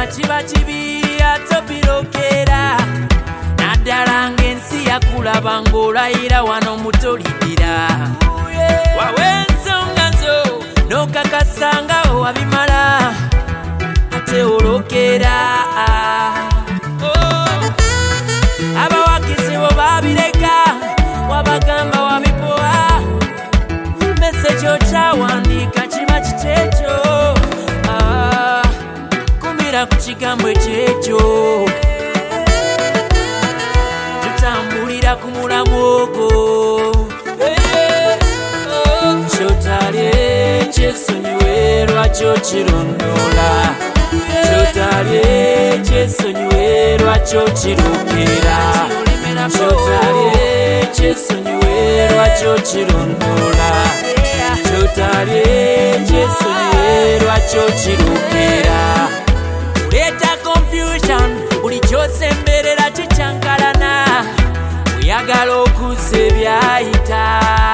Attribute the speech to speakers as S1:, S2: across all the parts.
S1: kiba kibi atopirokera naddala ng'ensi yakulaba ng'olayira wano mutolidira wawe ensonga zo n'okakasanga wabimala ate olokera abawagizi bo babireka wabagamba wabipoa meseji okyawandiika kiba kikekyo kumira ku kigambo ekyekyo tutambulira ku mulamu ogwo kyotalye kyesonyiwe lwaki okirondoola kyotalye kyesonyiwe lwaki okirondera kyotalye kyesonyiwe lwaki okirondoola kyotalye kyesonyiwe lwaki okirondera oleeta confusion buli kyosemberera kikyankalana oyagala okuzza ebyayita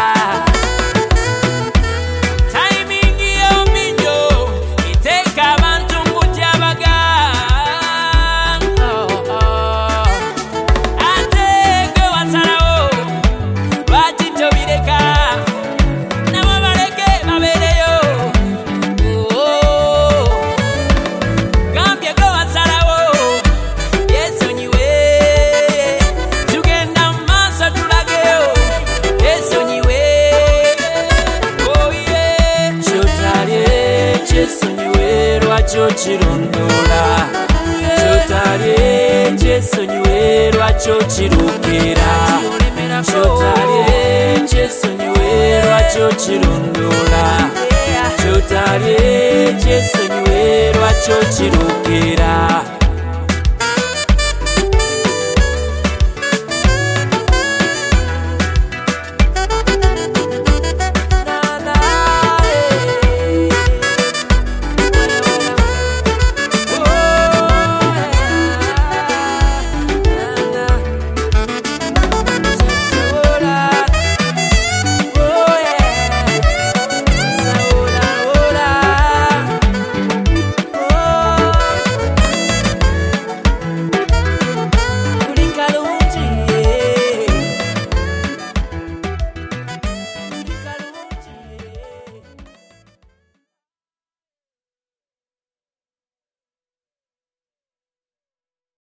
S1: kyokirondoola kyotalye kyesonyiwe lwaki okirukira kyotalye kyesonyiwe lwaki okirondoola kyotalye kyesonyiwe lwaki okirukira